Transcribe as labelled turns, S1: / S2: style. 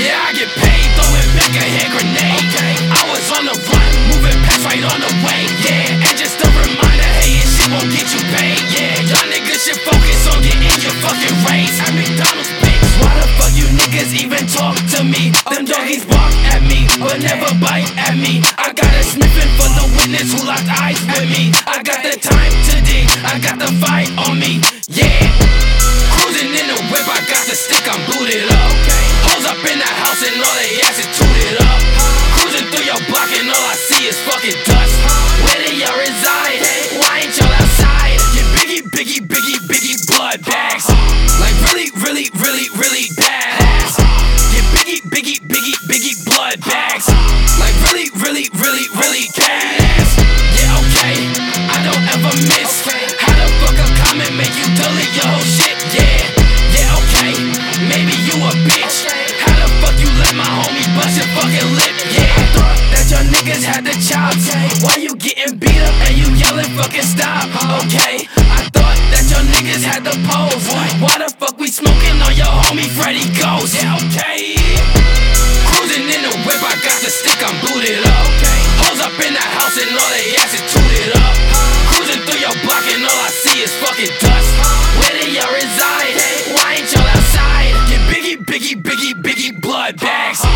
S1: Yeah, I get paid, throwing back a hand grenade. I was on the run, moving past right on the way. Yeah, and just a reminder, hey, and shit won't get you paid. Yeah, y'all niggas should focus on getting your fucking raise. At McDonald's bakes, why the fuck you niggas even talk to me? Them doggies bark at me, but never bite at me. I got a sniffing for the witness who locked eyes with me. I got the time to dig, I got the fight on me. Yeah, cruising in the whip, I got the stick, I'm booted up. Hoes up in the house and all they ass is tooted up. Cruising through your block and all I see is fucking dust. Where do y'all reside? Why ain't y'all outside? Get biggie blood bags. Like really badass. Get biggie blood bags. Like really badass. Yeah, okay, I don't ever miss. How the fuck a comment make you delete your whole shit? Yeah, okay, maybe you a bitch. How the fuck you let my homie bust your fucking lip? Yeah, I thought that your niggas had the chops. Why you getting beat up and you yelling fucking stop? Okay, I thought that your niggas had the pose. Why the fuck we smoking on your homie Freddy Ghost? Yeah, okay, cruising in the whip, I got the stick, I'm booted up. Hoes up in the house and all they ass is tooted up. Cruising through your block and all I see is fucking dust. Where do y'all reside? Why ain't y'all outside? Get biggie blood bags.